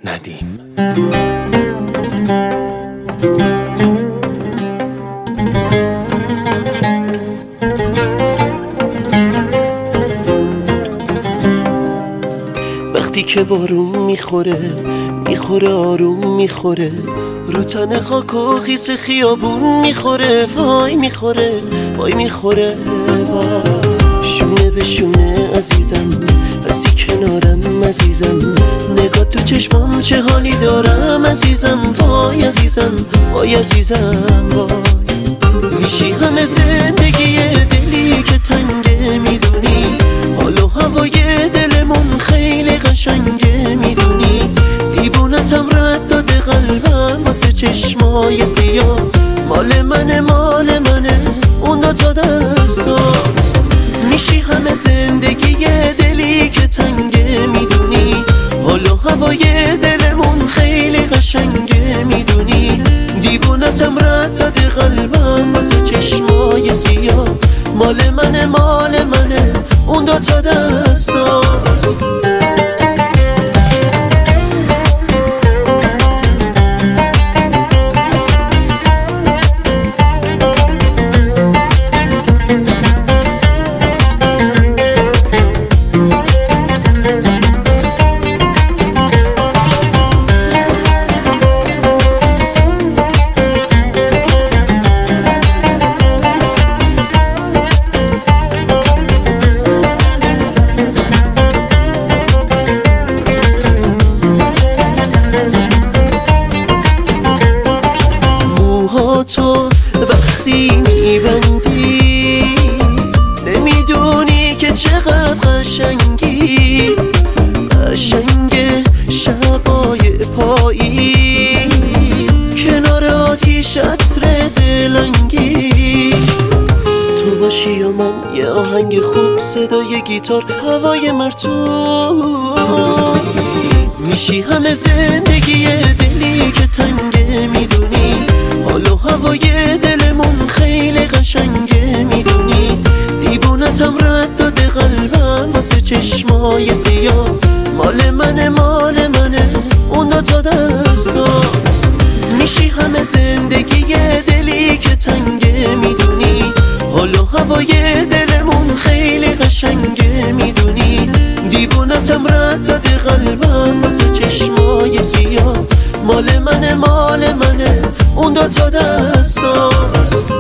ندیم. وقتی که بارون میخوره آروم میخوره، رو تن خاک و خیس خیابون میخوره، وای میخوره وای میخوره وای. شونه به شونه عزیزم، هستی کنارم عزیزم، نگاه تو چشمام چه حالی دارم عزیزم، وای عزیزم وای عزیزم وای. میشی همه زندگی دلی که تنگه، میدونی حال و هوای دلمون خیلی قشنگه، میدونی دیوونتم رد داده قلبم واسه چشمای سیاد، مال منه اون دوتا دستات. میشی همه زندگی دلی که تنگه، میدونی حال و هوای دلمون خیلی قشنگه، میدونی دیوونتم رد داده قلبم واسه چشمای سیاد، مال منه اون دوتا دستات. تو وقتی میبندی نمیدونی که چقدر قشنگی، قشنگ شبای پاییز کنار آتیش عطر دلانگیز. تو باشی و من یه آهنگ خوب، صدای گیتار، هوای مرطوب. میشی همه زندگی دلی که تنگه، میدونی حال و هوای دلمون خیلی قشنگه، میدونی دیوونتم رد داده قلبم واسه چشمای سیاد، مال منه اون دوتا دستات. میشی همه زندگی دلی که تنگه، میدونی حال و هوای دلمون خیلی قشنگه، میدونی دیوونتم رد داده قلبم واسه چشمای سیاد، مال منه اون دوتا دستات.